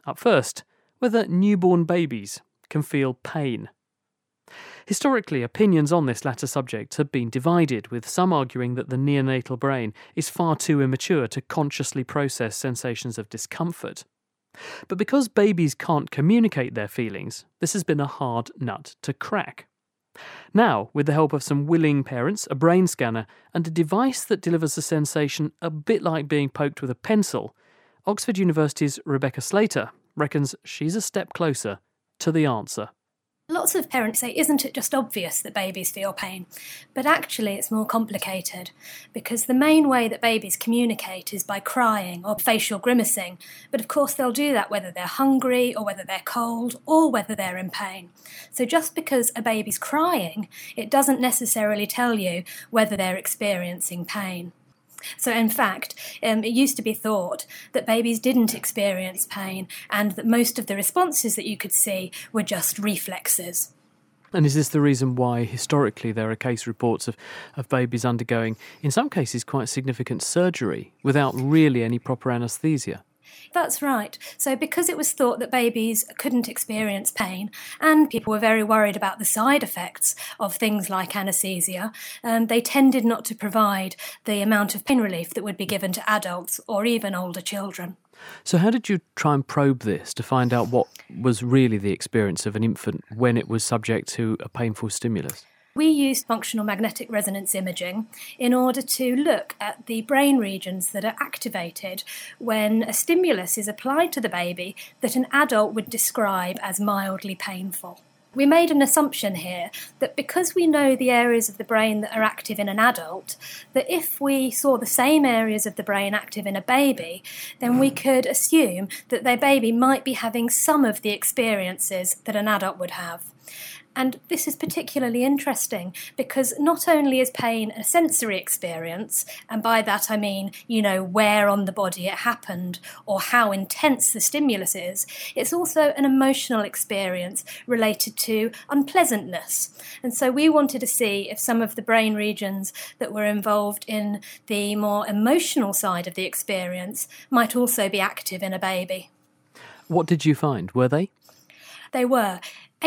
Up first, whether newborn babies can feel pain. Historically, opinions on this latter subject have been divided, with some arguing that the neonatal brain is far too immature to consciously process sensations of discomfort. But because babies can't communicate their feelings, this has been a hard nut to crack. Now, with the help of some willing parents, a brain scanner, and a device that delivers a sensation a bit like being poked with a pencil, Oxford University's Rebecca Slater reckons she's a step closer to the answer. Lots of parents say, isn't it just obvious that babies feel pain? But actually it's more complicated, because the main way that babies communicate is by crying or facial grimacing. But of course they'll do that whether they're hungry or whether they're cold or whether they're in pain. So just because a baby's crying, it doesn't necessarily tell you whether they're experiencing pain. So in fact, it used to be thought that babies didn't experience pain and that most of the responses that you could see were just reflexes. And is this the reason why historically there are case reports of babies undergoing, in some cases, quite significant surgery without really any proper anaesthesia? That's right. So because it was thought that babies couldn't experience pain and people were very worried about the side effects of things like anaesthesia, they tended not to provide the amount of pain relief that would be given to adults or even older children. So how did you try and probe this to find out what was really the experience of an infant when it was subject to a painful stimulus? We used functional magnetic resonance imaging in order to look at the brain regions that are activated when a stimulus is applied to the baby that an adult would describe as mildly painful. We made an assumption here that because we know the areas of the brain that are active in an adult, that if we saw the same areas of the brain active in a baby, then we could assume that their baby might be having some of the experiences that an adult would have. And this is particularly interesting because not only is pain a sensory experience, and by that I mean, where on the body it happened or how intense the stimulus is, it's also an emotional experience related to unpleasantness. And so we wanted to see if some of the brain regions that were involved in the more emotional side of the experience might also be active in a baby. What did you find? Were they? They were.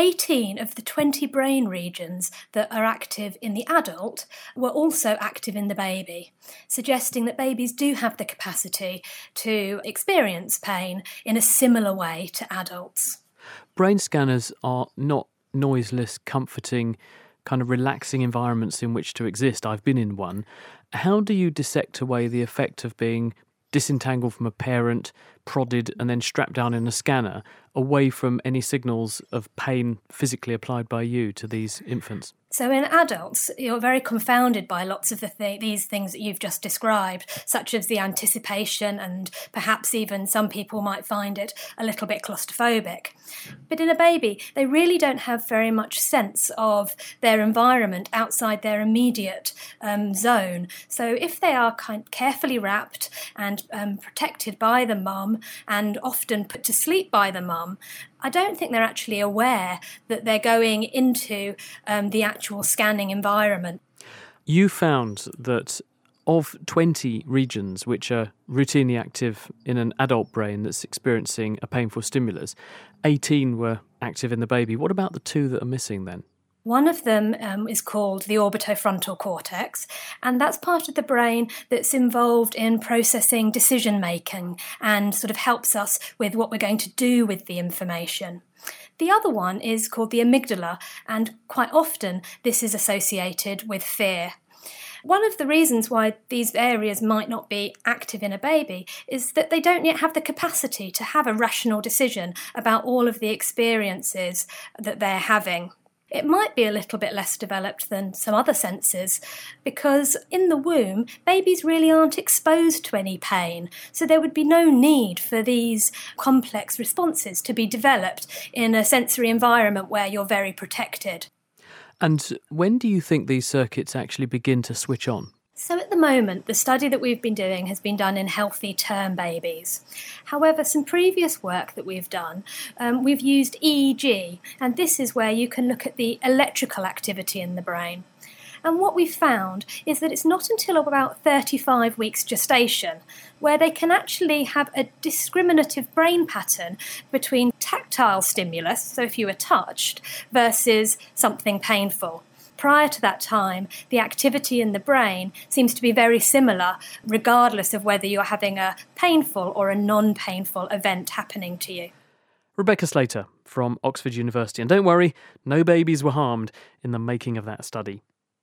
18 of the 20 brain regions that are active in the adult were also active in the baby, suggesting that babies do have the capacity to experience pain in a similar way to adults. Brain scanners are not noiseless, comforting, kind of relaxing environments in which to exist. I've been in one. How do you dissect away the effect of being disentangled from a parent, prodded and then strapped down in a scanner, away from any signals of pain physically applied by you to these infants? So in adults, you're very confounded by lots of these things that you've just described, such as the anticipation, and perhaps even some people might find it a little bit claustrophobic. But in a baby, they really don't have very much sense of their environment outside their immediate zone. So if they are carefully wrapped and protected by the mum and often put to sleep by the mum, I don't think they're actually aware that they're going into the actual scanning environment. You found that of 20 regions which are routinely active in an adult brain that's experiencing a painful stimulus, 18 were active in the baby. What about the two that are missing then? One of them is called the orbitofrontal cortex, and that's part of the brain that's involved in processing decision-making and sort of helps us with what we're going to do with the information. The other one is called the amygdala, and quite often this is associated with fear. One of the reasons why these areas might not be active in a baby is that they don't yet have the capacity to have a rational decision about all of the experiences that they're having. It might be a little bit less developed than some other senses because in the womb, babies really aren't exposed to any pain, so there would be no need for these complex responses to be developed in a sensory environment where you're very protected. And when do you think these circuits actually begin to switch on? So at the moment, the study that we've been doing has been done in healthy term babies. However, some previous work that we've done, we've used EEG, and this is where you can look at the electrical activity in the brain. And what we found is that it's not until about 35 weeks gestation where they can actually have a discriminative brain pattern between tactile stimulus, so if you were touched, versus something painful. Prior to that time, the activity in the brain seems to be very similar, regardless of whether you're having a painful or a non-painful event happening to you. Rebecca Slater from Oxford University. And don't worry, no babies were harmed in the making of that study.